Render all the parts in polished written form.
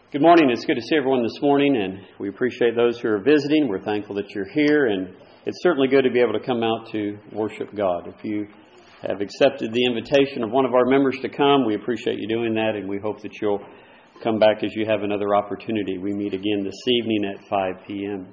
Good morning. It's good to see everyone this morning, and we appreciate those who are visiting. We're thankful that you're here, and it's certainly good to be able to come out to worship God. If you have accepted the invitation of one of our members to come, we appreciate you doing that, and we hope that you'll come back as you have another opportunity. We meet again this evening at 5 p.m.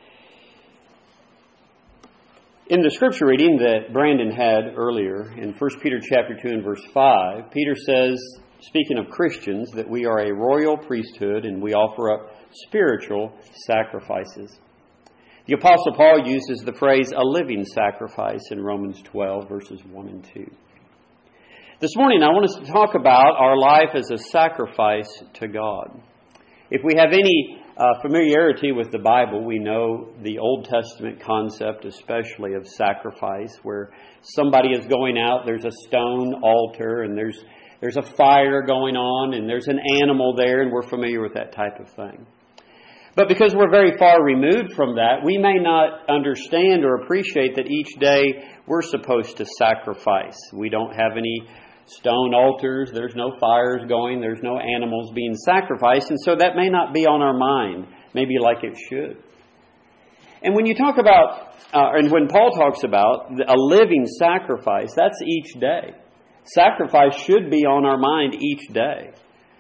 In the scripture reading that Brandon had earlier, in 1 Peter chapter 2 and verse 5, Peter says, speaking of Christians, that we are a royal priesthood and we offer up spiritual sacrifices. The Apostle Paul uses the phrase a living sacrifice in Romans 12 verses 1 and 2. This morning I want us to talk about our life as a sacrifice to God. If we have any familiarity with the Bible, we know the Old Testament concept, especially of sacrifice, where somebody is going out, there's a stone altar, and there's a fire going on, and there's an animal there, and we're familiar with that type of thing. But because we're very far removed from that, we may not understand or appreciate that each day we're supposed to sacrifice. We don't have any stone altars, there's no fires going, there's no animals being sacrificed, and so that may not be on our mind, maybe like it should. And when you talk about, and when Paul talks about a living sacrifice, that's each day. Sacrifice should be on our mind each day.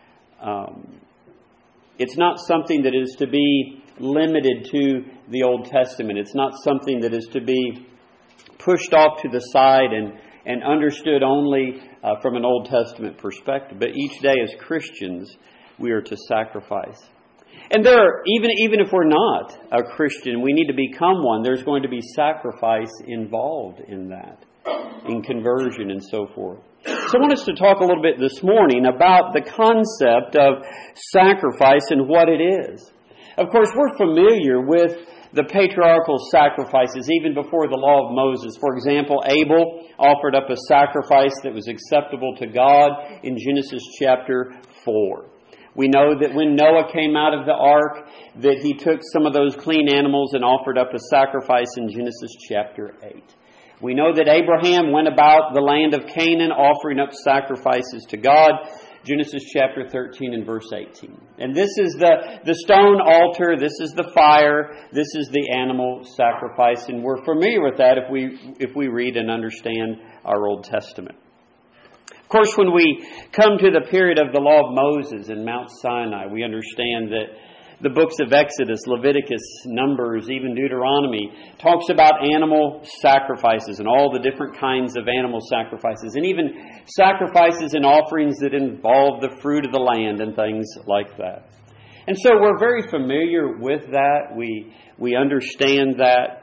It's not something that is to be limited to the Old Testament. It's not something that is to be pushed off to the side and understood only from an Old Testament perspective. But each day as Christians, we are to sacrifice. And even if we're not a Christian, we need to become one. There's going to be sacrifice involved in that, in conversion and so forth. So I want us to talk a little bit this morning about the concept of sacrifice and what it is. Of course, we're familiar with the patriarchal sacrifices even before the law of Moses. For example, Abel offered up a sacrifice that was acceptable to God in Genesis chapter 4. We know that when Noah came out of the ark, that he took some of those clean animals and offered up a sacrifice in Genesis chapter 8. We know that Abraham went about the land of Canaan offering up sacrifices to God, Genesis chapter 13 and verse 18. And this is the stone altar, this is the fire, this is the animal sacrifice, and we're familiar with that if we read and understand our Old Testament. Of course, when we come to the period of the law of Moses in Mount Sinai, we understand that the books of Exodus, Leviticus, Numbers, even Deuteronomy talks about animal sacrifices and all the different kinds of animal sacrifices, and even sacrifices and offerings that involve the fruit of the land and things like that. And so we're very familiar with that. We understand that.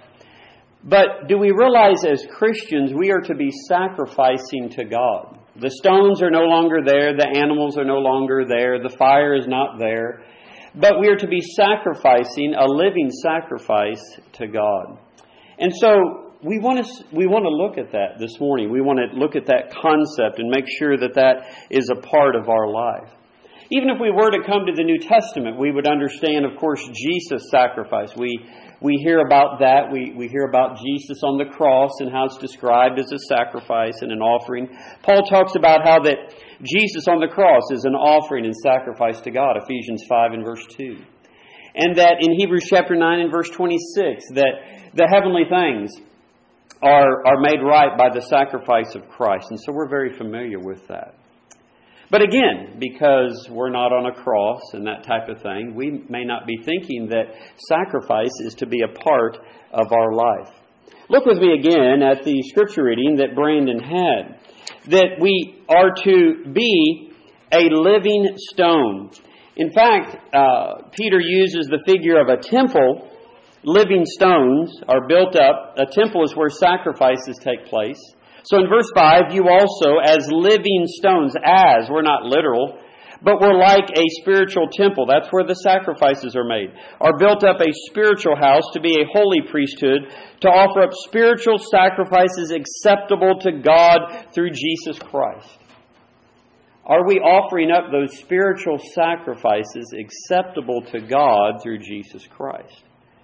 But do we realize as Christians we are to be sacrificing to God? The stones are no longer there. The animals are no longer there. The fire is not there. But we are to be sacrificing a living sacrifice to God. And so we want to look at that this morning. We want to look at that concept and make sure that that is a part of our life. Even if we were to come to the New Testament, we would understand, of course, Jesus' sacrifice. We hear about that. We hear about Jesus on the cross and how it's described as a sacrifice and an offering. Paul talks about how that Jesus on the cross is an offering and sacrifice to God, Ephesians 5 and verse 2. And that in Hebrews chapter 9 and verse 26, that the heavenly things are made right by the sacrifice of Christ. And so we're very familiar with that. But again, because we're not on a cross and that type of thing, we may not be thinking that sacrifice is to be a part of our life. Look with me again at the scripture reading that Brandon had. That we are to be a living stone. In fact, Peter uses the figure of a temple. Living stones are built up. A temple is where sacrifices take place. So in verse 5, you also as living stones, as, we're not literal, but we're like a spiritual temple. That's where the sacrifices are made. Are built up a spiritual house to be a holy priesthood, to offer up spiritual sacrifices acceptable to God through Jesus Christ. Are we offering up those spiritual sacrifices acceptable to God through Jesus Christ?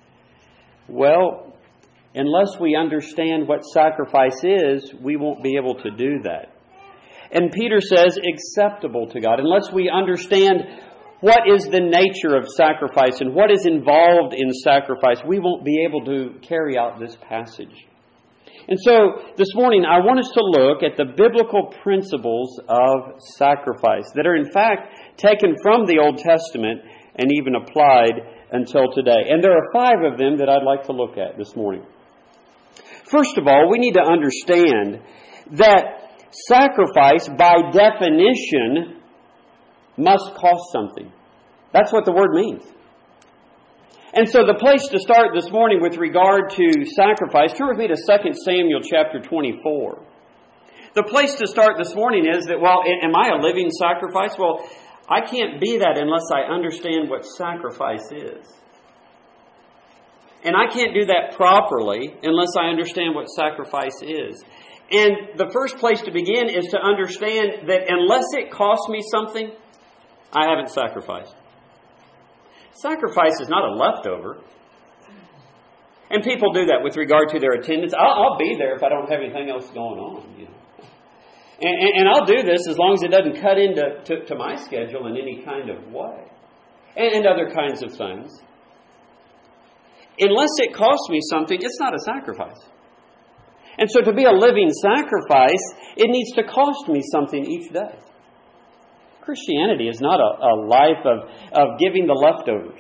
Well, unless we understand what sacrifice is, we won't be able to do that. And Peter says acceptable to God. Unless we understand what is the nature of sacrifice and what is involved in sacrifice, we won't be able to carry out this passage. And so this morning I want us to look at the biblical principles of sacrifice that are in fact taken from the Old Testament and even applied until today. And there are 5 of them that I'd like to look at this morning. First of all, we need to understand that sacrifice by definition must cost something. That's what the word means. And so the place to start this morning with regard to sacrifice, turn with me to 2 Samuel chapter 24. The place to start this morning is that, well, am I a living sacrifice? Well, I can't be that unless I understand what sacrifice is. And I can't do that properly unless I understand what sacrifice is. And the first place to begin is to understand that unless it costs me something, I haven't sacrificed. Sacrifice is not a leftover. And people do that with regard to their attendance. I'll be there if I don't have anything else going on. You know. And I'll do this as long as it doesn't cut into my schedule in any kind of way. And other kinds of things. Unless it costs me something, it's not a sacrifice. And so to be a living sacrifice, it needs to cost me something each day. Christianity is not a life of giving the leftovers.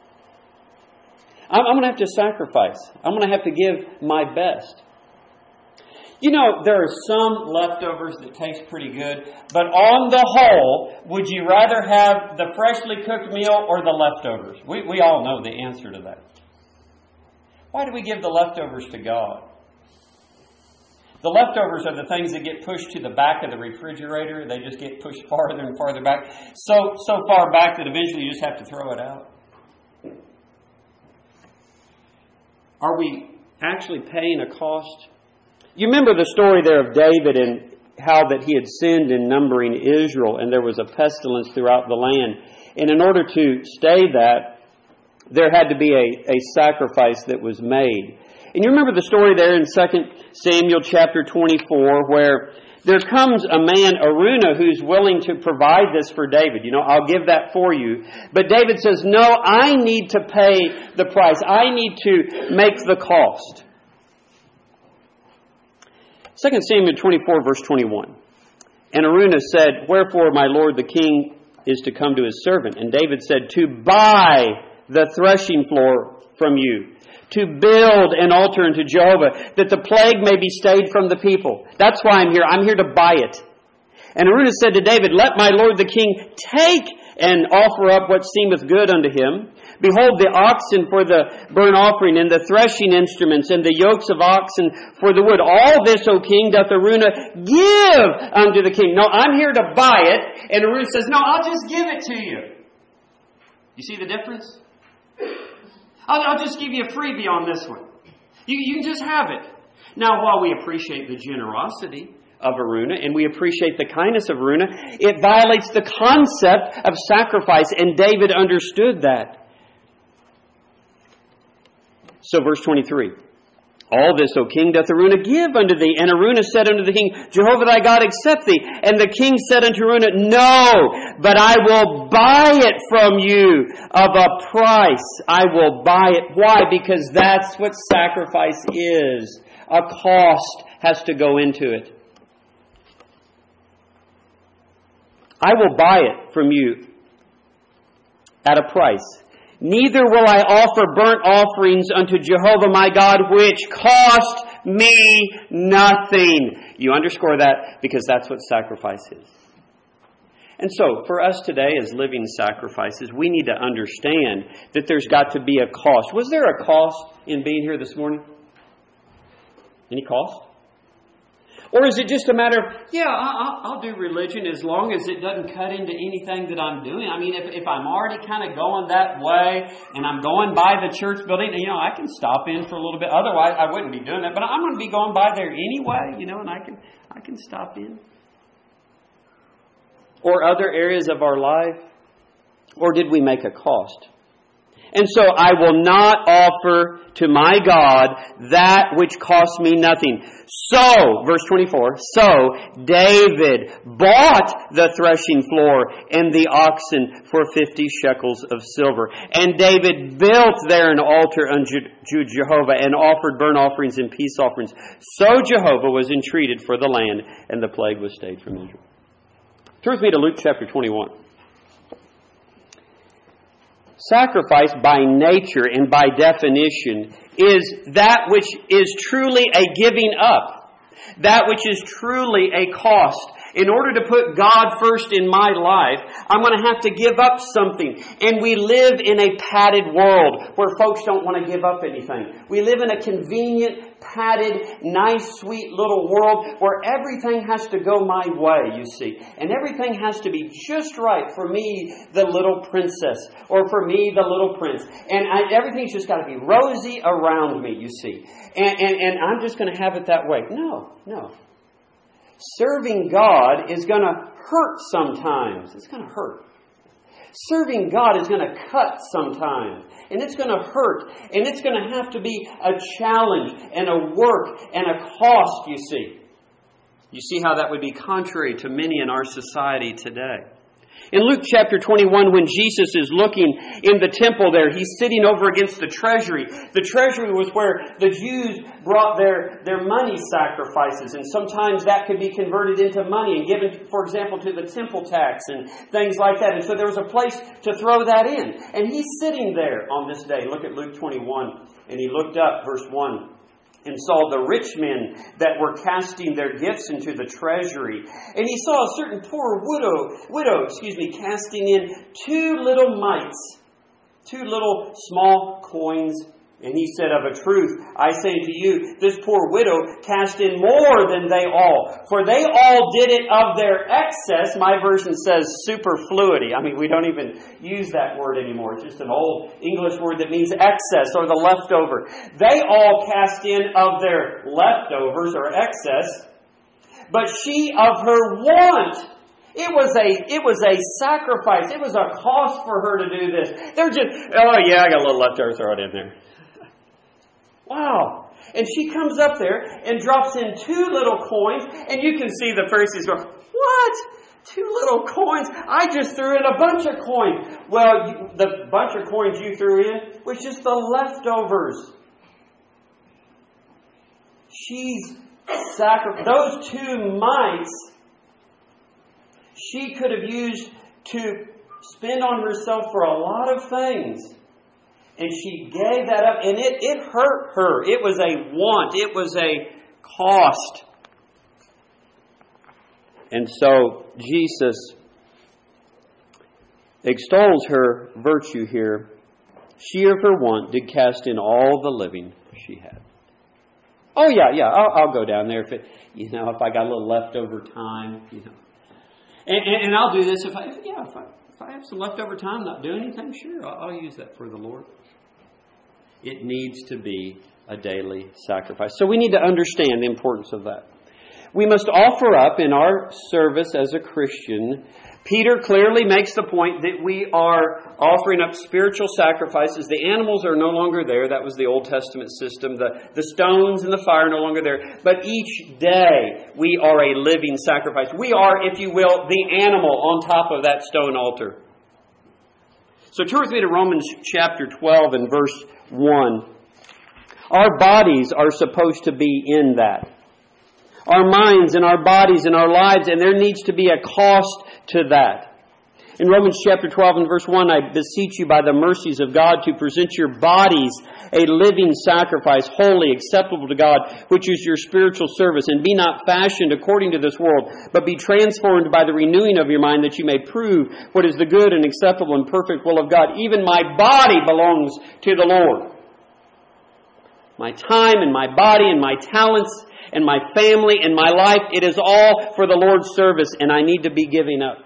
I'm going to have to sacrifice. I'm going to have to give my best. You know, there are some leftovers that taste pretty good, but on the whole, would you rather have the freshly cooked meal or the leftovers? We all know the answer to that. Why do we give the leftovers to God? The leftovers are the things that get pushed to the back of the refrigerator. They just get pushed farther and farther back. So far back that eventually you just have to throw it out. Are we actually paying a cost? You remember the story there of David and how that he had sinned in numbering Israel and there was a pestilence throughout the land. And in order to stay that, there had to be a sacrifice that was made. And you remember the story there in 2 Samuel chapter 24 where there comes a man, Araunah, who's willing to provide this for David. You know, I'll give that for you. But David says, no, I need to pay the price. I need to make the cost. 2 Samuel 24 verse 21. And Araunah said, wherefore my lord the king is to come to his servant. And David said, to buy the threshing floor from you, to build an altar unto Jehovah, that the plague may be stayed from the people. That's why I'm here. I'm here to buy it. And Araunah said to David, let my lord the king take and offer up what seemeth good unto him. Behold, the oxen for the burnt offering, and the threshing instruments, and the yokes of oxen for the wood. All this, O king, doth Araunah give unto the king. No, I'm here to buy it. And Araunah says, no, I'll just give it to you. You see the difference? I'll just give you a freebie on this one. You can just have it. Now, while we appreciate the generosity of Araunah and we appreciate the kindness of Araunah, it violates the concept of sacrifice, and David understood that. So verse 23. All this, O king, doth Araunah give unto thee. And Araunah said unto the king, Jehovah thy God accept thee. And the king said unto Araunah, no, but I will buy it from you of a price. I will buy it. Why? Because that's what sacrifice is. A cost has to go into it. I will buy it from you at a price. Neither will I offer burnt offerings unto Jehovah my God, which cost me nothing. You underscore that because that's what sacrifice is. And so, for us today as living sacrifices, we need to understand that there's got to be a cost. Was there a cost in being here this morning? Any cost? Or is it just a matter of, I'll do religion as long as it doesn't cut into anything that I'm doing. I mean, if I'm already kind of going that way and I'm going by the church building, I can stop in for a little bit. Otherwise, I wouldn't be doing that. But I'm going to be going by there anyway, and I can stop in. Or other areas of our life. Or did we make a cost? And so I will not offer to my God that which costs me nothing. So, verse 24, so David bought the threshing floor and the oxen for 50 shekels of silver. And David built there an altar unto Jehovah and offered burnt offerings and peace offerings. So Jehovah was entreated for the land, and the plague was stayed from Israel. Turn with me to Luke chapter 21. Sacrifice by nature and by definition is that which is truly a giving up. That which is truly a cost. In order to put God first in my life, I'm going to have to give up something. And we live in a padded world where folks don't want to give up anything. We live in a convenient, padded, nice, sweet little world where everything has to go my way, you see. And everything has to be just right for me, the little princess, or for me, the little prince. And everything's just got to be rosy around me, you see. And I'm just going to have it that way. No. Serving God is going to hurt sometimes. It's going to hurt. Serving God is going to cut sometimes. And it's going to hurt. And it's going to have to be a challenge and a work and a cost, you see. You see how that would be contrary to many in our society today. In Luke chapter 21, when Jesus is looking in the temple there, he's sitting over against the treasury. The treasury was where the Jews brought their money sacrifices. And sometimes that could be converted into money and given, for example, to the temple tax and things like that. And so there was a place to throw that in. And he's sitting there on this day. Look at Luke 21. And he looked up, verse 1. And saw the rich men that were casting their gifts into the treasury. And he saw a certain poor widow, casting in 2 little mites, 2 little small coins. And he said, of a truth, I say to you, this poor widow cast in more than they all. For they all did it of their excess. My version says superfluity. I mean, we don't even use that word anymore. It's just an old English word that means excess or the leftover. They all cast in of their leftovers or excess. But she of her want. It was a sacrifice. It was a cost for her to do this. They're just, I got a little leftover, throw it in there. Wow. And she comes up there and drops in 2 little coins. And you can see the Pharisees go, what? 2 little coins? I just threw in a bunch of coins. Well, the bunch of coins you threw in was just the leftovers. She's sacrificed. Those 2 mites she could have used to spend on herself for a lot of things. And she gave that up, and it hurt her. It was a want. It was a cost. And so Jesus extols her virtue here. She of her want did cast in all the living she had. Oh yeah, I'll go down there if I got a little leftover time, And I'll do this if I have some leftover time, not doing anything, sure, I'll use that for the Lord. It needs to be a daily sacrifice. So we need to understand the importance of that. We must offer up in our service as a Christian. Peter clearly makes the point that we are offering up spiritual sacrifices. The animals are no longer there. That was the Old Testament system. The stones and the fire are no longer there. But each day we are a living sacrifice. We are, if you will, the animal on top of that stone altar. So turn with me to Romans chapter 12 and verse 1. Our bodies are supposed to be in that. Our minds and our bodies and our lives, and there needs to be a cost to that. In Romans chapter 12 and verse 1, I beseech you by the mercies of God to present your bodies a living sacrifice, holy, acceptable to God, which is your spiritual service. And be not fashioned according to this world, but be transformed by the renewing of your mind, that you may prove what is the good and acceptable and perfect will of God. Even my body belongs to the Lord. My time and my body and my talents and my family and my life, it is all for the Lord's service, and I need to be giving up.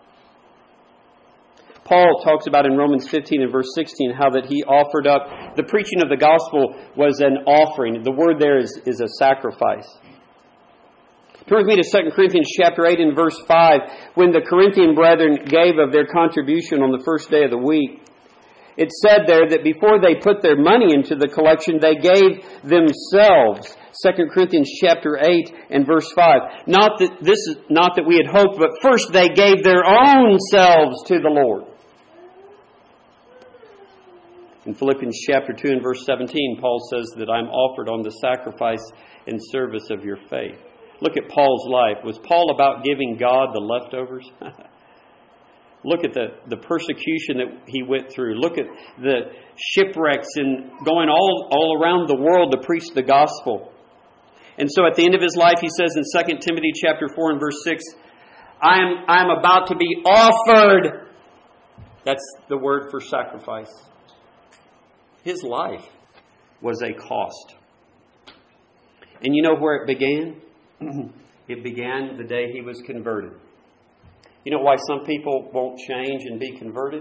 Paul talks about in Romans 15 and verse 16 how that he offered up, the preaching of the gospel was an offering. The word there is a sacrifice. Turn with me to 2 Corinthians chapter 8 and verse 5, when the Corinthian brethren gave of their contribution on the first day of the week. It said there that before they put their money into the collection, they gave themselves. 2 Corinthians chapter 8 and verse 5. Not that we had hoped, but first they gave their own selves to the Lord. In Philippians chapter 2 and verse 17, Paul says that I'm offered on the sacrifice and service of your faith. Look at Paul's life. Was Paul about giving God the leftovers? Look at the persecution that he went through. Look at the shipwrecks and going all around the world to preach the gospel. And so at the end of his life, he says in 2 Timothy chapter 4 and verse 6, I'm about to be offered. That's the word for sacrifice. His life was a cost. And you know where it began? It began the day he was converted. You know why some people won't change and be converted?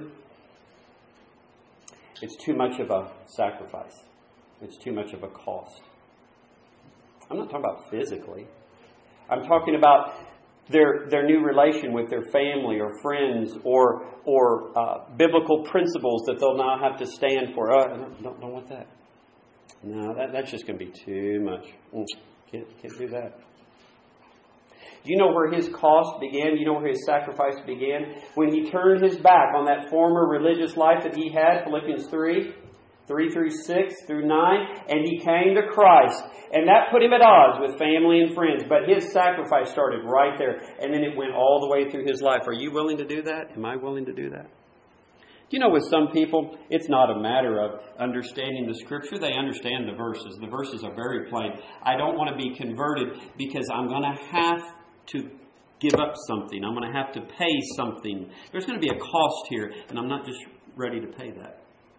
It's too much of a sacrifice. It's too much of a cost. I'm not talking about physically. I'm talking about their new relation with their family or friends or biblical principles that they'll now have to stand for. I don't want that. No, that's just going to be too much. Can't do that. Do you know where his cost began? Do you know where his sacrifice began? When he turned his back on that former religious life that he had, Philippians 3 through 6 through 9, and he came to Christ. And that put him at odds with family and friends. But his sacrifice started right there, and then it went all the way through his life. Are you willing to do that? Am I willing to do that? You know, with some people, it's not a matter of understanding the Scripture. They understand the verses. The verses are very plain. I don't want to be converted because I'm going to have to give up something. I'm going to have to pay something. There's going to be a cost here, and I'm not just ready to pay that.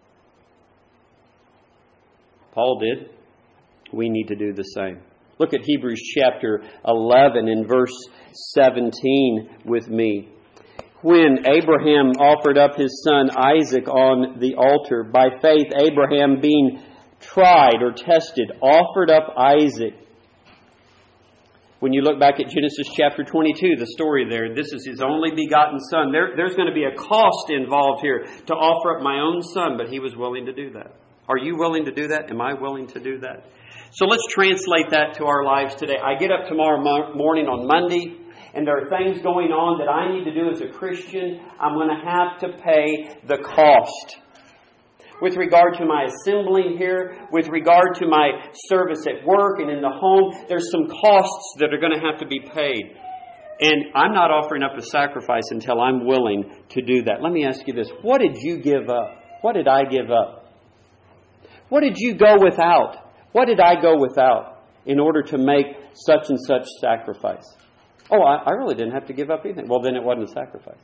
Paul did. We need to do the same. Look at Hebrews chapter 11 and verse 17 with me. When Abraham offered up his son Isaac on the altar, by faith Abraham, being tried or tested, offered up Isaac. When you look back at Genesis chapter 22, the story there, this is his only begotten son. There's going to be a cost involved here to offer up my own son, but he was willing to do that. Are you willing to do that? Am I willing to do that? So let's translate that to our lives today. I get up tomorrow morning on Monday, and there are things going on that I need to do as a Christian. I'm going to have to pay the cost. With regard to my assembling here, with regard to my service at work and in the home, there's some costs that are going to have to be paid. And I'm not offering up a sacrifice until I'm willing to do that. Let me ask you this. What did you give up? What did I give up? What did you go without? What did I go without in order to make such and such sacrifice? Oh, I really didn't have to give up anything. Well, then it wasn't a sacrifice.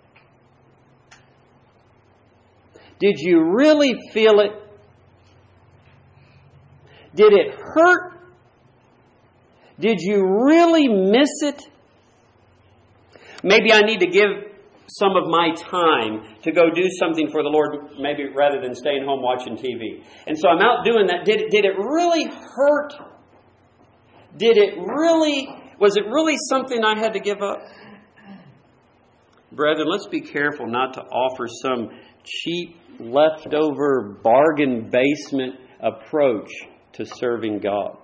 Did you really feel it? Did it hurt? Did you really miss it? Maybe I need to give some of my time to go do something for the Lord, maybe rather than staying home watching TV. And so I'm out doing that. Did it really hurt? Was it really something I had to give up? Brethren, let's be careful not to offer some cheap, leftover, bargain basement approach to serving God.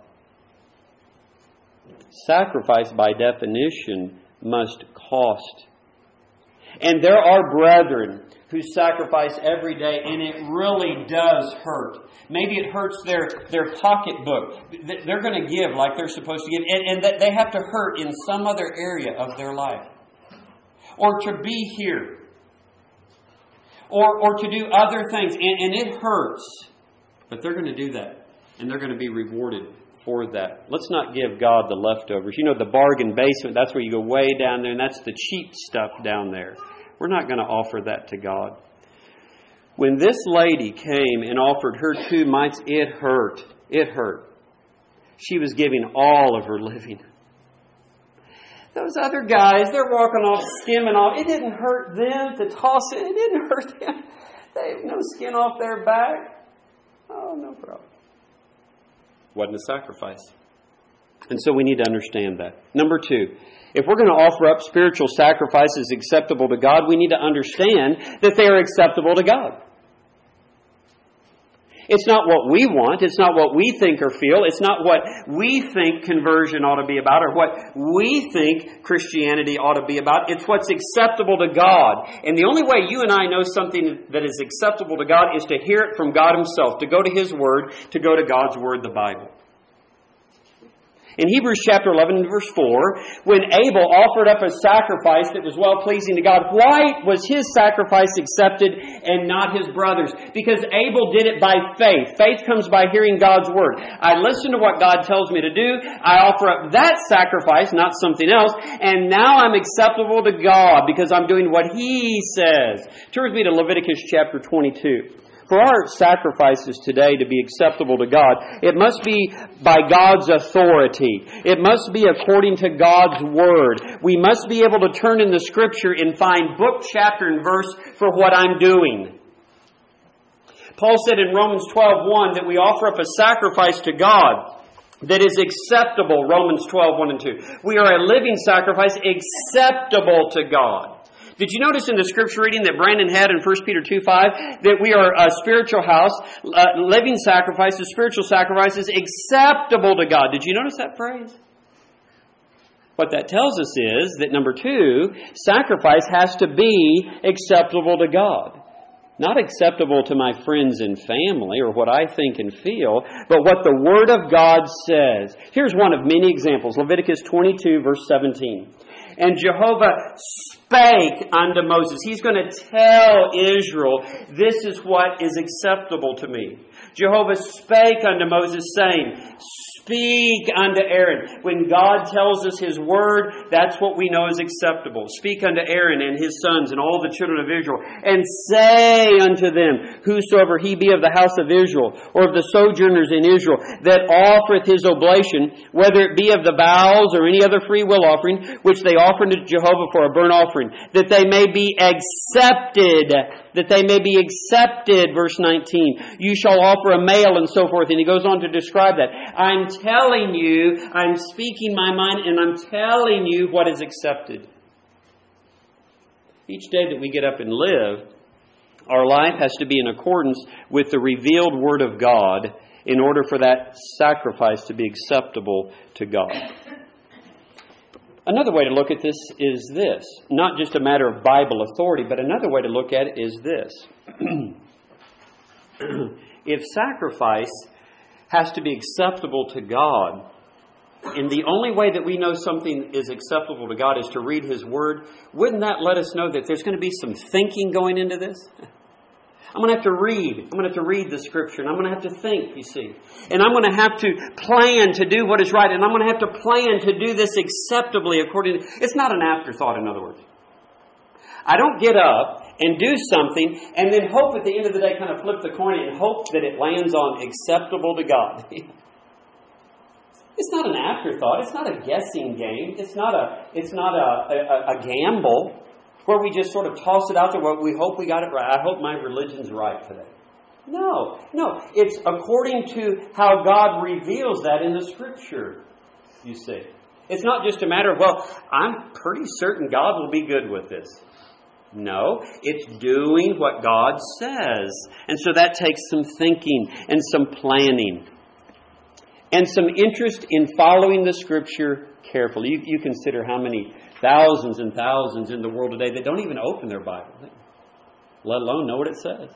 Sacrifice, by definition, must cost. And there are brethren who sacrifice every day, and it really does hurt. Maybe it hurts their pocketbook. They're going to give like they're supposed to give, and that they have to hurt in some other area of their life. Or to be here. Or to do other things, and it hurts. But they're going to do that, and they're going to be rewarded for that. Let's not give God the leftovers. You know, the bargain basement, that's where you go way down there, and that's the cheap stuff down there. We're not going to offer that to God. When this lady came and offered her 2 mites, it hurt. It hurt. She was giving all of her living. Those other guys, they're walking off, skimming off. It didn't hurt them to toss it. It didn't hurt them. They have no skin off their back. Oh, no problem. Wasn't a sacrifice. And so we need to understand that. Number 2, if we're going to offer up spiritual sacrifices acceptable to God, we need to understand that they are acceptable to God. It's not what we want. It's not what we think or feel. It's not what we think conversion ought to be about or what we think Christianity ought to be about. It's what's acceptable to God. And the only way you and I know something that is acceptable to God is to hear it from God Himself, to go to His Word, to go to God's Word, the Bible. In Hebrews chapter 11 and verse 4, when Abel offered up a sacrifice that was well-pleasing to God, why was his sacrifice accepted and not his brother's? Because Abel did it by faith. Faith comes by hearing God's Word. I listen to what God tells me to do. I offer up that sacrifice, not something else, and now I'm acceptable to God because I'm doing what He says. Turn with me to Leviticus chapter 22. For our sacrifices today to be acceptable to God, it must be by God's authority. It must be according to God's Word. We must be able to turn in the Scripture and find book, chapter, and verse for what I'm doing. Paul said in Romans 12:1 that we offer up a sacrifice to God that is acceptable, Romans 12:1 and 2. We are a living sacrifice acceptable to God. Did you notice in the scripture reading that Brandon had in 1 Peter 2:5 that we are a spiritual house, living sacrifices, spiritual sacrifices, acceptable to God? Did you notice that phrase? What that tells us is that number 2, sacrifice has to be acceptable to God. Not acceptable to my friends and family or what I think and feel, but what the Word of God says. Here's one of many examples. Leviticus 22 verse 17. And Jehovah spake unto Moses. He's going to tell Israel, this is what is acceptable to me. Jehovah spake unto Moses, saying, speak unto Aaron. When God tells us His Word, that's what we know is acceptable. Speak unto Aaron and his sons and all the children of Israel, and say unto them, whosoever he be of the house of Israel, or of the sojourners in Israel, that offereth his oblation, whether it be of the bowels or any other free will offering, which they offer to Jehovah for a burnt offering, that they may be accepted. That they may be accepted, verse 19. You shall offer a male and so forth. And he goes on to describe that. I'm telling you, I'm speaking my mind, and I'm telling you what is accepted. Each day that we get up and live, our life has to be in accordance with the revealed Word of God in order for that sacrifice to be acceptable to God. Another way to look at this is this. Not just a matter of Bible authority, but another way to look at it is this. If sacrifice has to be acceptable to God, and the only way that we know something is acceptable to God is to read His Word, wouldn't that let us know that there's going to be some thinking going into this? I'm going to have to read. I'm going to have to read the Scripture. And I'm going to have to think, you see. And I'm going to have to plan to do what is right. And I'm going to have to plan to do this acceptably according to... It's not an afterthought, in other words. I don't get up and do something and then hope at the end of the day, kind of flip the coin and hope that it lands on acceptable to God. It's not an afterthought. It's not a guessing game. It's not a gamble where we just sort of toss it out there where we hope we got it right. I hope my religion's right today. No. It's according to how God reveals that in the Scripture, you see. It's not just a matter of, well, I'm pretty certain God will be good with this. No, it's doing what God says. And so that takes some thinking and some planning and some interest in following the Scripture carefully. You consider how many thousands and thousands in the world today that don't even open their Bible, let alone know what it says.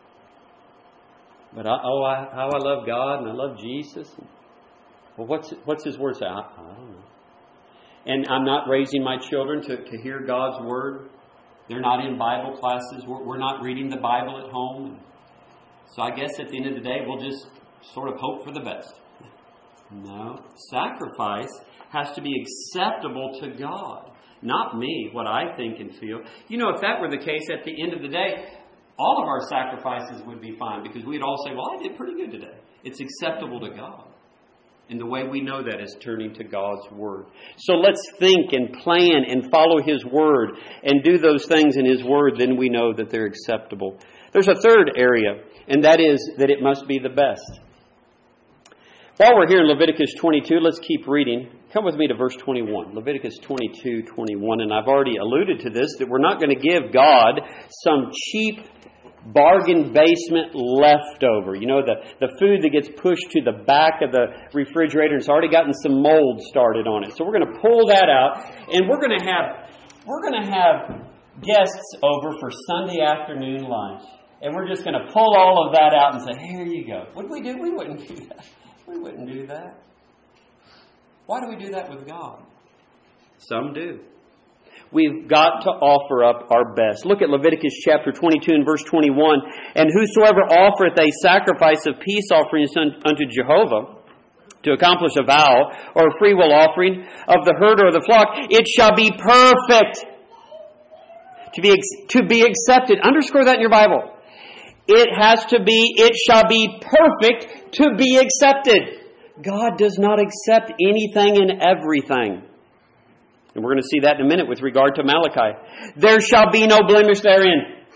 But how I love God and I love Jesus. Well, what's His Word say? I don't know. And I'm not raising my children to hear God's Word. They're not in Bible classes. We're not reading the Bible at home. So I guess at the end of the day, we'll just sort of hope for the best. No. Sacrifice has to be acceptable to God. Not me, what I think and feel. You know, if that were the case, at the end of the day, all of our sacrifices would be fine because we'd all say, well, I did pretty good today. It's acceptable to God. And the way we know that is turning to God's Word. So let's think and plan and follow His Word and do those things in His Word. Then we know that they're acceptable. There's a third area, and that is that it must be the best. While we're here in Leviticus 22, let's keep reading. Come with me to verse 21. Leviticus 22:21. And I've already alluded to this, that we're not going to give God some cheap bargain basement leftover. You know, the food that gets pushed to the back of the refrigerator and it's already gotten some mold started on it. So we're going to pull that out, and we're going to have guests over for Sunday afternoon lunch. And we're just going to pull all of that out and say, here you go. What would we do? We wouldn't do that. We wouldn't do that. Why do we do that with God? Some do. We've got to offer up our best. Look at Leviticus chapter 22 and verse 21. And whosoever offereth a sacrifice of peace offerings unto Jehovah, to accomplish a vow, or a freewill offering of the herd or the flock, it shall be perfect. To be accepted. Underscore that in your Bible. It shall be perfect to be accepted. God does not accept anything and everything. And we're going to see that in a minute with regard to Malachi. There shall be no blemish therein.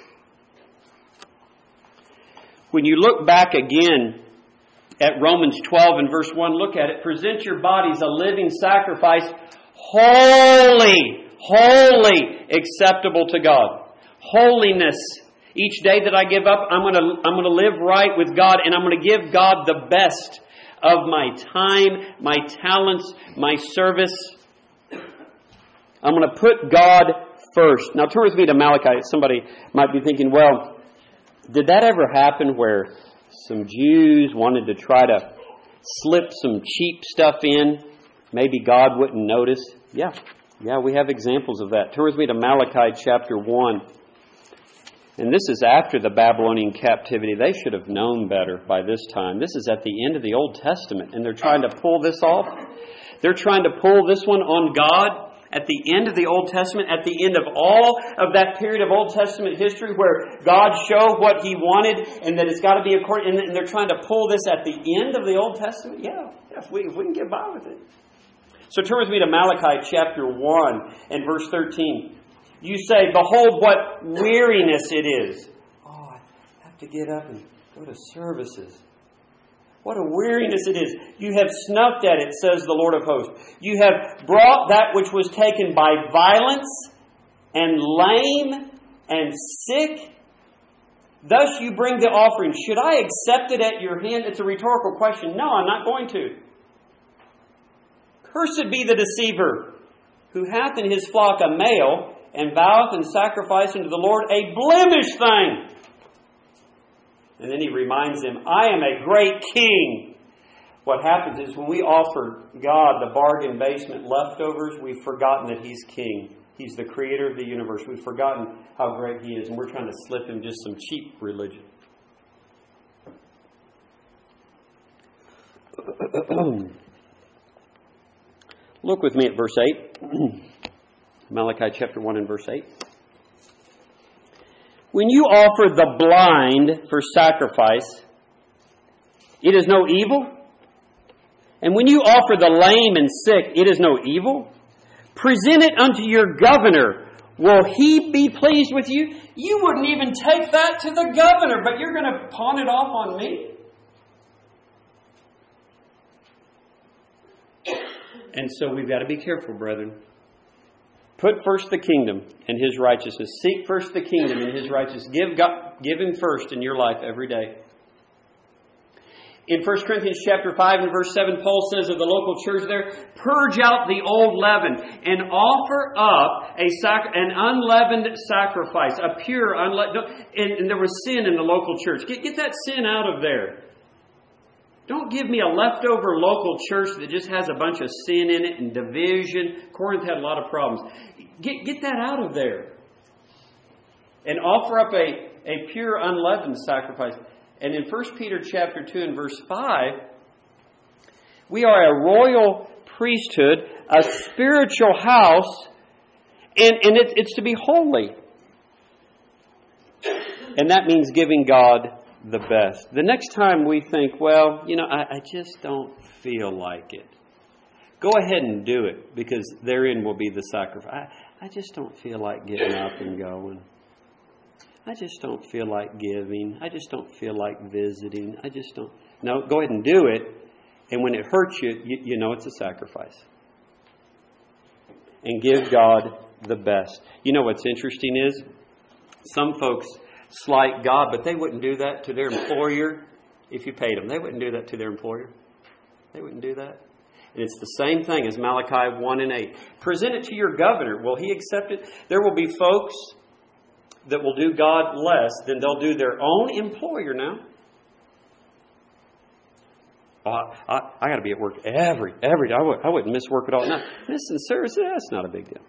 When you look back again at Romans 12 and verse 1, look at it. Present your bodies a living sacrifice, holy, acceptable to God. Holiness. Each day that I give up, I'm going to live right with God, and I'm going to give God the best of my time, my talents, my service. I'm going to put God first. Now turn with me to Malachi. Somebody might be thinking, well, did that ever happen where some Jews wanted to try to slip some cheap stuff in? Maybe God wouldn't notice. Yeah, we have examples of that. Turn with me to Malachi chapter 1. And this is after the Babylonian captivity. They should have known better by this time. This is at the end of the Old Testament, and they're trying to pull this off. They're trying to pull this one on God at the end of the Old Testament, at the end of all of that period of Old Testament history where God showed what He wanted and that it's got to be according, and they're trying to pull this at the end of the Old Testament. Yeah, if we can get by with it. So turn with me to Malachi chapter 1 and verse 13. You say, behold, what weariness it is. Oh, I have to get up and go to services. What a weariness it is. You have snuffed at it, says the Lord of hosts. You have brought that which was taken by violence, and lame, and sick. Thus you bring the offering. Should I accept it at your hand? It's a rhetorical question. No, I'm not going to. Cursed be the deceiver, who hath in his flock a male, and voweth and sacrificeth unto the Lord a blemished thing. And then he reminds them, I am a great king. What happens is when we offer God the bargain basement leftovers, we've forgotten that He's king. He's the creator of the universe. We've forgotten how great He is, and we're trying to slip Him just some cheap religion. Look with me at verse 8. Malachi chapter 1 and verse 8. When you offer the blind for sacrifice, it is no evil. And when you offer the lame and sick, it is no evil. Present it unto your governor. Will he be pleased with you? You wouldn't even take that to the governor, but you're going to pawn it off on me? And so we've got to be careful, brethren. Put first the kingdom and His righteousness. Seek first the kingdom and His righteousness. Give Him first in your life every day. In 1 Corinthians chapter 5 and verse 7, Paul says of the local church there, purge out the old leaven and offer up an unleavened sacrifice, a pure, and there was sin in the local church. Get that sin out of there. Don't give me a leftover local church that just has a bunch of sin in it and division. Corinth had a lot of problems. Get that out of there. And offer up a pure unleavened sacrifice. And in 1 Peter chapter 2 and verse 5, we are a royal priesthood, a spiritual house, and it's to be holy. And that means giving God the best. The next time we think, well, I just don't feel like it. Go ahead and do it, because therein will be the sacrifice. I just don't feel like getting up and going. I just don't feel like giving. I just don't feel like visiting. No, go ahead and do it. And when it hurts you, you know it's a sacrifice. And give God the best. You know what's interesting is, some folks slight God, but they wouldn't do that to their employer if you paid them. They wouldn't do that to their employer. They wouldn't do that. And it's the same thing as Malachi 1 and 8. Present it to your governor. Will he accept it? There will be folks that will do God less than they'll do their own employer now. I got to be at work every day. I wouldn't miss work at all. No, listen, seriously, that's not a big deal.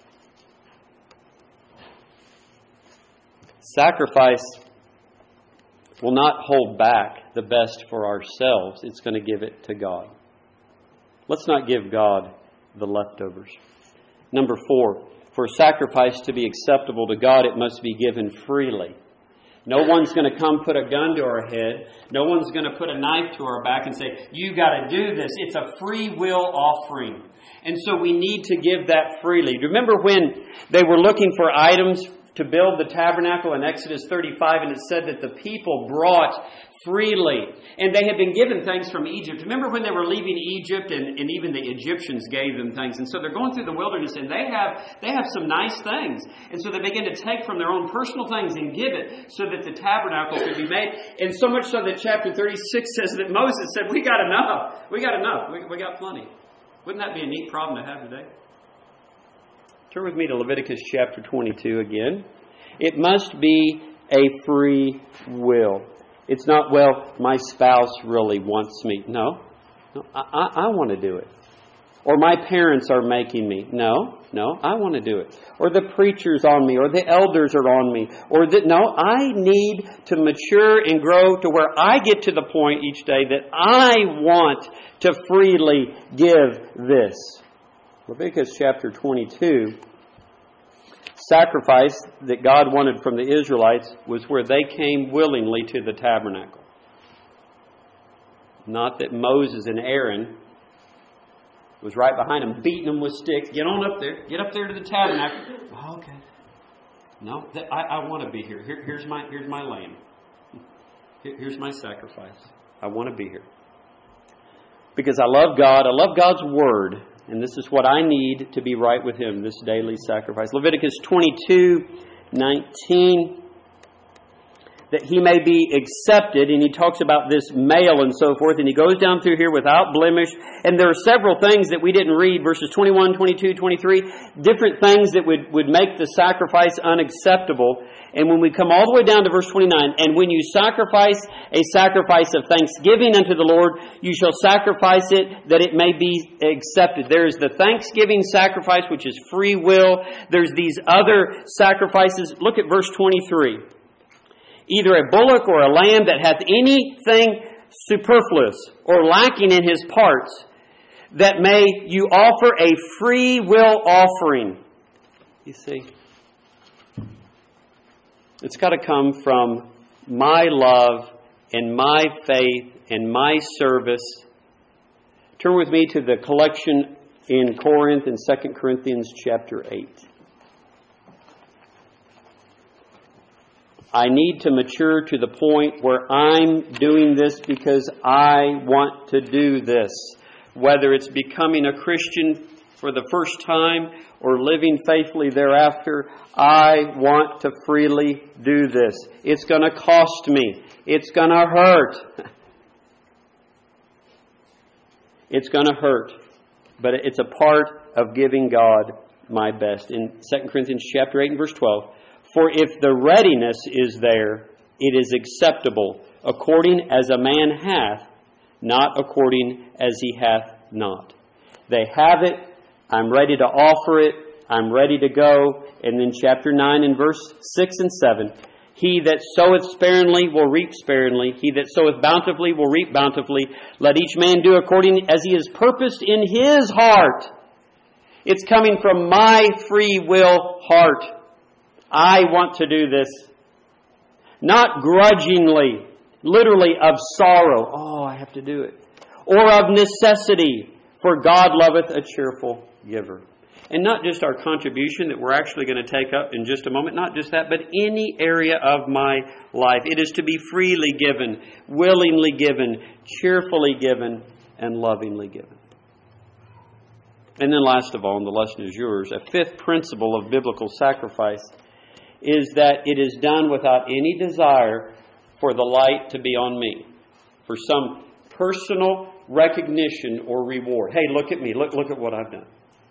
Sacrifice will not hold back the best for ourselves. It's going to give it to God. Let's not give God the leftovers. Number 4, for sacrifice to be acceptable to God, it must be given freely. No one's going to come put a gun to our head. No one's going to put a knife to our back and say, you got to do this. It's a free will offering. And so we need to give that freely. Remember when they were looking for items to build the tabernacle in Exodus 35, and it said that the people brought freely. And they had been given things from Egypt. Remember when they were leaving Egypt and even the Egyptians gave them things. And so they're going through the wilderness and they have some nice things. And so they begin to take from their own personal things and give it so that the tabernacle could be made. And so much so that chapter 36 says that Moses said, we got enough. We got enough. We got plenty. Wouldn't that be a neat problem to have today? Turn with me to Leviticus chapter 22 again. It must be a free will. It's not, well, my spouse really wants me. No, I want to do it. Or my parents are making me. No, I want to do it. Or the preacher's on me. Or the elders are on me. No, I need to mature and grow to where I get to the point each day that I want to freely give this. Leviticus chapter 22, sacrifice that God wanted from the Israelites was where they came willingly to the tabernacle. Not that Moses and Aaron was right behind them, beating them with sticks. Get on up there. Get up there to the tabernacle. Oh, okay. No, I want to be here. Here's my lamb. Here's my sacrifice. I want to be here. Because I love God. I love God's Word. And this is what I need to be right with Him, this daily sacrifice. Leviticus 22:19, that he may be accepted. And he talks about this male and so forth. And he goes down through here without blemish. And there are several things that we didn't read. Verses 21, 22, 23. Different things that would make the sacrifice unacceptable. And when we come all the way down to verse 29, and when you sacrifice a sacrifice of thanksgiving unto the Lord, you shall sacrifice it that it may be accepted. There is the thanksgiving sacrifice, which is free will. There's these other sacrifices. Look at verse 23. Either a bullock or a lamb that hath anything superfluous or lacking in his parts, that may you offer a free will offering. You see? It's got to come from my love and my faith and my service. Turn with me to the collection in Corinth in 2 Corinthians chapter 8. I need to mature to the point where I'm doing this because I want to do this. Whether it's becoming a Christian for the first time or living faithfully thereafter, I want to freely do this. It's going to cost me. It's going to hurt. It's going to hurt. But it's a part of giving God my best. In 2 Corinthians chapter 8 and verse 12, for if the readiness is there, it is acceptable, according as a man hath, not according as he hath not. They have it. I'm ready to offer it. I'm ready to go. And then chapter 9 and verse 6 and 7. He that soweth sparingly will reap sparingly. He that soweth bountifully will reap bountifully. Let each man do according as he has purposed in his heart. It's coming from my free will heart. I want to do this. Not grudgingly, literally of sorrow. Oh, I have to do it. Or of necessity, for God loveth a cheerful giver. And not just our contribution that we're actually going to take up in just a moment. Not just that, but any area of my life. It is to be freely given, willingly given, cheerfully given, and lovingly given. And then last of all, and the lesson is yours, a fifth principle of biblical sacrifice is that it is done without any desire for the light to be on me, for some personal recognition or reward. Hey, look at me. Look at what I've done.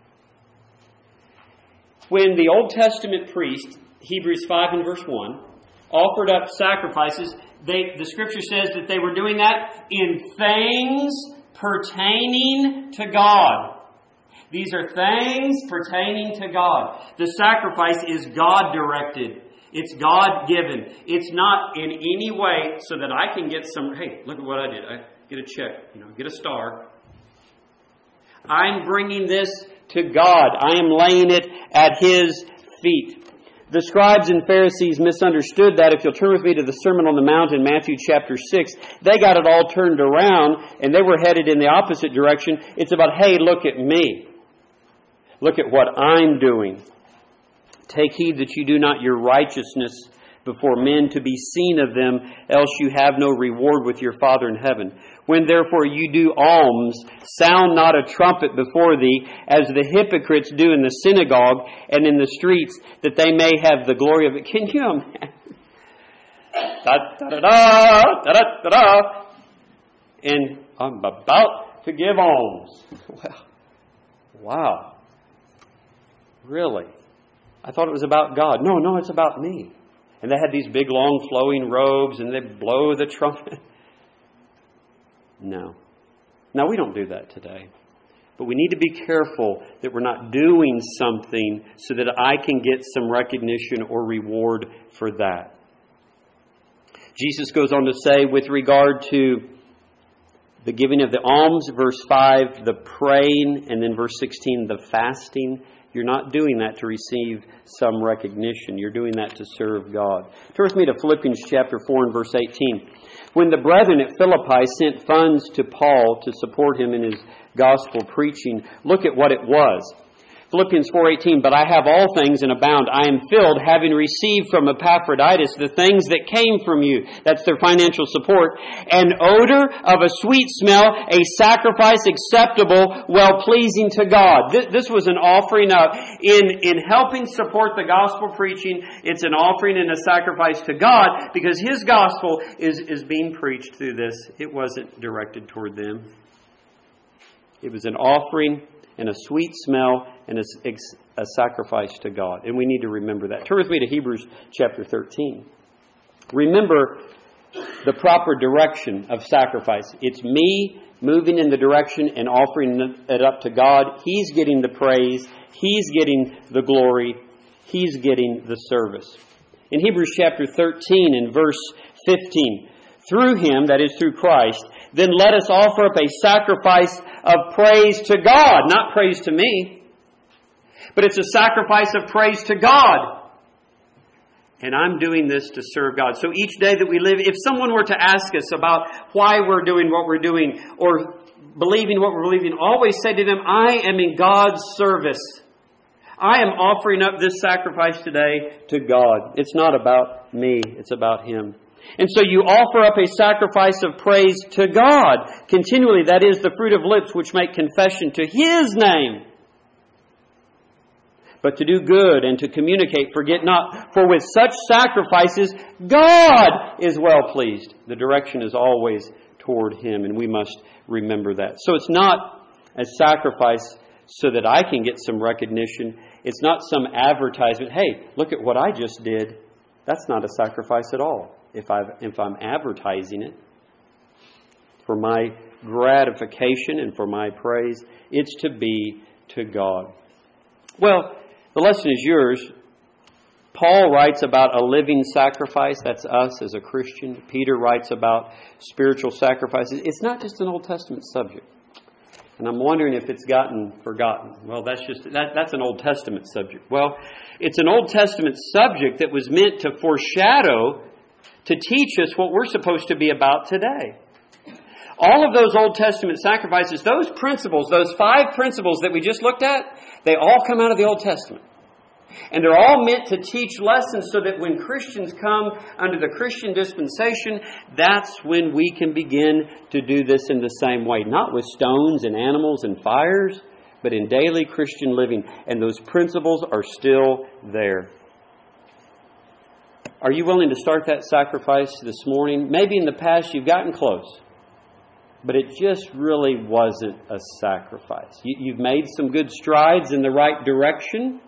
When the Old Testament priest, Hebrews 5 and verse 1, offered up sacrifices, the Scripture says that they were doing that in things pertaining to God. These are things pertaining to God. The sacrifice is God-directed. It's God-given. It's not in any way so that I can get some, hey, look at what I did. I get a check, get a star. I'm bringing this to God. I am laying it at His feet. The scribes and Pharisees misunderstood that. If you'll turn with me to the Sermon on the Mount in Matthew chapter 6, they got it all turned around and they were headed in the opposite direction. It's about, hey, look at me. Look at what I'm doing. Take heed that you do not your righteousness before men to be seen of them, else you have no reward with your Father in heaven. When therefore you do alms, sound not a trumpet before thee, as the hypocrites do in the synagogue and in the streets, that they may have the glory of it. Can you imagine? Da-da-da-da, da-da-da-da. And I'm about to give alms. Well, wow. Really? I thought it was about God. No, it's about me. And they had these big, long, flowing robes, and they'd blow the trumpet. No. Now, we don't do that today. But we need to be careful that we're not doing something so that I can get some recognition or reward for that. Jesus goes on to say, with regard to the giving of the alms, verse 5, the praying, and then verse 16, the fasting. You're not doing that to receive some recognition. You're doing that to serve God. Turn with me to Philippians chapter 4 and verse 18. When the brethren at Philippi sent funds to Paul to support him in his gospel preaching, look at what it was. Philippians 4:18, but I have all things and abound. I am filled, having received from Epaphroditus the things that came from you. That's their financial support. An odor of a sweet smell, a sacrifice acceptable, well-pleasing to God. This was an offering of, in helping support the gospel preaching, it's an offering and a sacrifice to God because His gospel is being preached through this. It wasn't directed toward them. It was an offering and a sweet smell, and a sacrifice to God. And we need to remember that. Turn with me to Hebrews chapter 13. Remember the proper direction of sacrifice. It's me moving in the direction and offering it up to God. He's getting the praise. He's getting the glory. He's getting the service. In Hebrews chapter 13 and verse 15, through Him, that is through Christ, then let us offer up a sacrifice of praise to God. Not praise to me, but it's a sacrifice of praise to God. And I'm doing this to serve God. So each day that we live, if someone were to ask us about why we're doing what we're doing or believing what we're believing, always say to them, I am in God's service. I am offering up this sacrifice today to God. It's not about me. It's about Him. And so you offer up a sacrifice of praise to God continually. That is the fruit of lips which make confession to His name. But to do good and to communicate, forget not. For with such sacrifices, God is well pleased. The direction is always toward Him, and we must remember that. So it's not a sacrifice so that I can get some recognition. It's not some advertisement. Hey, look at what I just did. That's not a sacrifice at all. If I'm advertising it for my gratification and for my praise, it's to be to God. Well, the lesson is yours. Paul writes about a living sacrifice. That's us as a Christian. Peter writes about spiritual sacrifices. It's not just an Old Testament subject. And I'm wondering if it's gotten forgotten. Well, that's an Old Testament subject. Well, it's an Old Testament subject that was meant to foreshadow, to teach us what we're supposed to be about today. All of those Old Testament sacrifices, those principles, those 5 principles that we just looked at, they all come out of the Old Testament. And they're all meant to teach lessons so that when Christians come under the Christian dispensation, that's when we can begin to do this in the same way. Not with stones and animals and fires, but in daily Christian living. And those principles are still there. Are you willing to start that sacrifice this morning? Maybe in the past you've gotten close, but it just really wasn't a sacrifice. You've made some good strides in the right direction,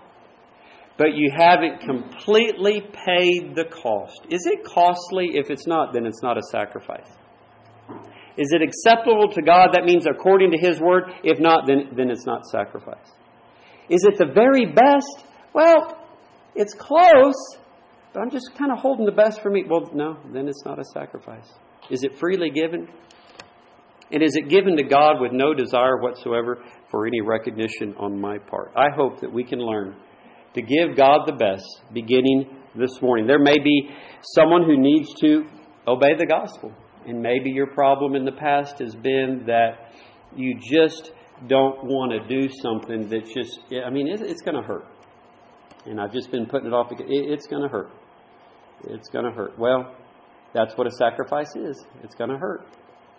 but you haven't completely paid the cost. Is it costly? If it's not, then it's not a sacrifice. Is it acceptable to God? That means according to His Word. If not, then it's not sacrifice. Is it the very best? Well, it's close, but I'm just kind of holding the best for me. Well, no, then it's not a sacrifice. Is it freely given? And is it given to God with no desire whatsoever for any recognition on my part? I hope that we can learn to give God the best beginning this morning. There may be someone who needs to obey the gospel. And maybe your problem in the past has been that you just don't want to do something that's just, it's going to hurt. And I've just been putting it off because it's going to hurt. It's going to hurt. Well, that's what a sacrifice is. It's going to hurt.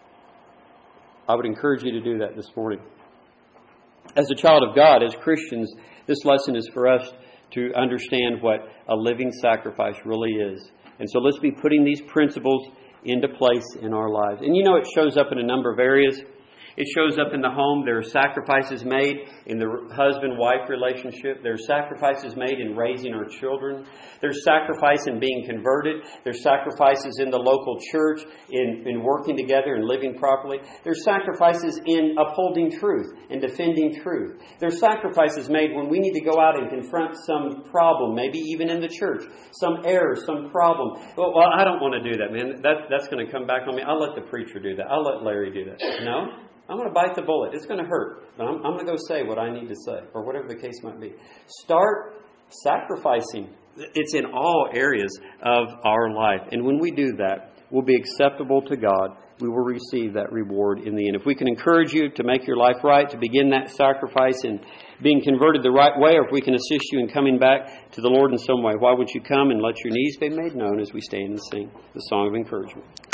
I would encourage you to do that this morning. As a child of God, as Christians, this lesson is for us to understand what a living sacrifice really is. And so let's be putting these principles into place in our lives. And it shows up in a number of areas. It shows up in the home. There are sacrifices made in the husband-wife relationship. There are sacrifices made in raising our children. There's sacrifice in being converted. There's sacrifices in the local church, in working together and living properly. There's sacrifices in upholding truth and defending truth. There's sacrifices made when we need to go out and confront some problem, maybe even in the church, some error, some problem. Well, I don't want to do that, man. That's going to come back on me. I'll let the preacher do that. I'll let Larry do that. No? I'm going to bite the bullet. It's going to hurt. But I'm going to go say what I need to say, or whatever the case might be. Start sacrificing. It's in all areas of our life. And when we do that, we'll be acceptable to God. We will receive that reward in the end. If we can encourage you to make your life right, to begin that sacrifice and being converted the right way, or if we can assist you in coming back to the Lord in some way, why would you come and let your needs be made known as we stand and sing the song of encouragement?